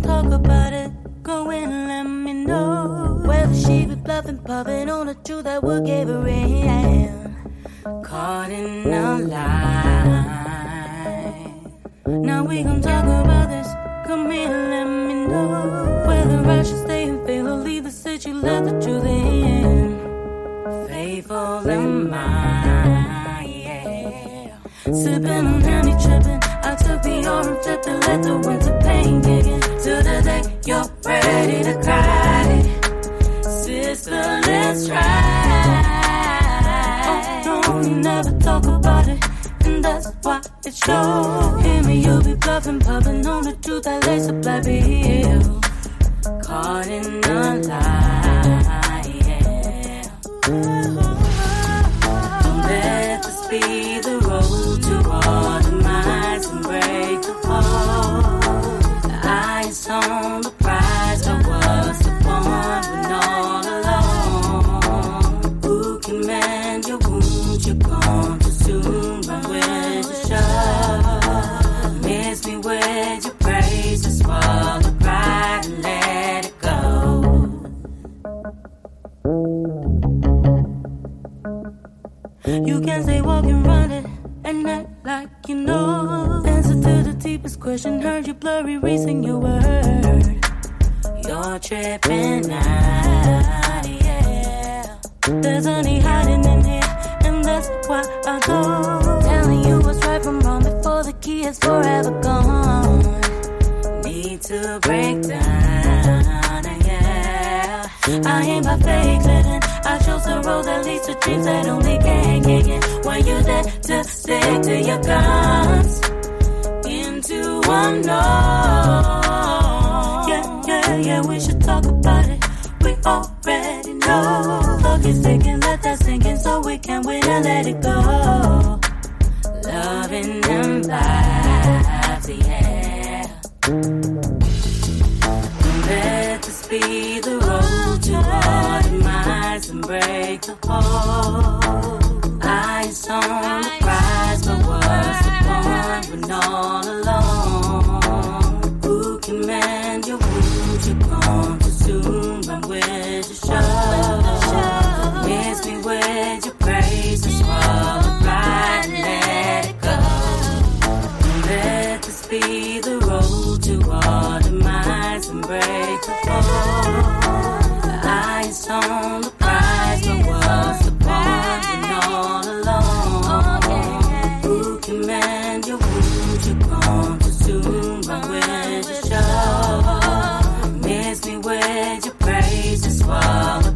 talk about it, go in and let me know whether she be bluffing, puffing on the truth that we gave her in. Caught in a lie. Now we gon' talk about this. Come here and let me know whether I should stay and fail or leave the city, let the truth in. Faithful in mind, yeah. Sipping on honey, tripping. I took the orange trip and let the winter pain kick in. Till the day you're ready to cry. Sister, let's try. Oh, no, you never talk about it, and that's why it shows. Hear me, you be bluffing, puffing on the truth that lays a black heel. Caught in a lie, yeah. Don't let this be the road to all demise and break the heart. The eyes on the prize, but what's the point when all alone? Who can mend your wounds? You're gone too soon. Run with your shove. Miss me with your praise. Just swallow pride and let it go. You can stay walking, running, and act like you know. Answer to the deepest question. Heard you blurry, reason your word. You're tripping out, yeah. There's honey hiding in here, and that's why I go. Telling you what's right from wrong before the key is forever gone. Need to break down, yeah. I ain't by fake living. I chose the road that leads to dreams that only can kick in. When you dare to stick to your guns into unknown. Yeah, we should talk about it. We already know. Look, it's thinking, let that sink in so we can win and let it go. Loving them vibes, yeah. Let this be the road to all demise and break the heart. Eyes on the prize, but what's the point when all alone? Who can mend your wounds? You're gone too soon. Run with your shove. Miss me with your praise and swallow pride and let it go. Let this be the road to all demise and break the heart. The eyes on the prize, but what's the point when all alone? Who can mend your wounds? You're gone too soon. Run with your shove. Miss me with your praise and swallow